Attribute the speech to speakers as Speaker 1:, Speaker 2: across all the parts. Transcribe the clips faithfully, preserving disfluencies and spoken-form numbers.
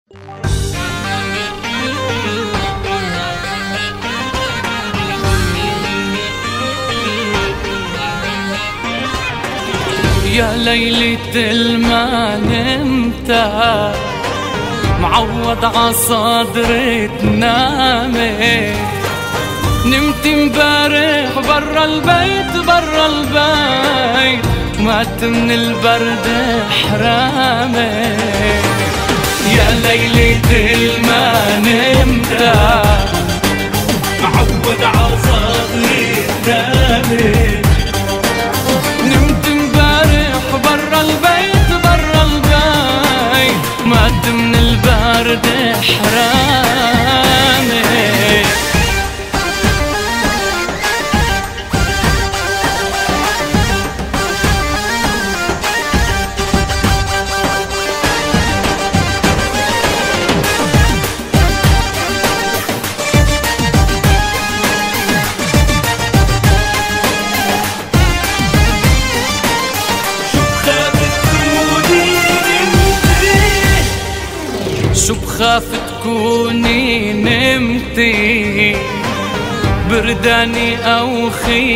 Speaker 1: يا ليلة الما نمت معوض عصدري تنامي، نمت مبارح برا البيت برا البيت مات من البرد حرامي. يا ليلة الما نمت معوض عصدري تنامي، نمت مبارح برا البيت برا البيت مات من البرد حرامي. شو بخاف تكوني نمتي برداني أو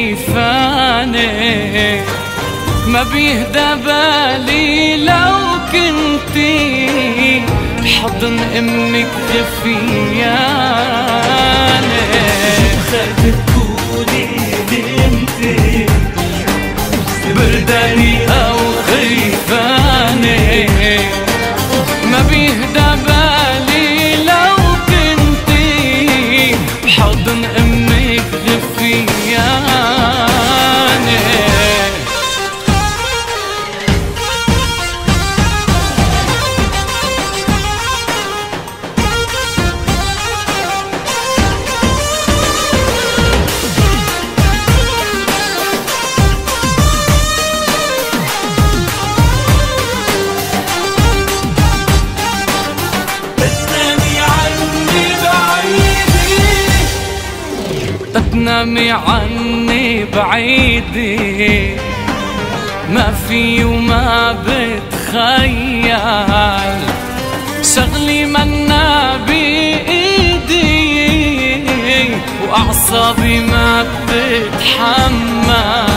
Speaker 1: خيفاني، ما بيهدى بالي لو كنتي حضن أمك خفياني. شو بخاف تكوني نمتي برداني أو خيفاني، ما بيهدى بالي لو كنتي حضن أمك غفياني. تنامي عني بعيدي ما في وما بتخيل، شغلي منا بإيدي وأعصابي ما بتتحمل.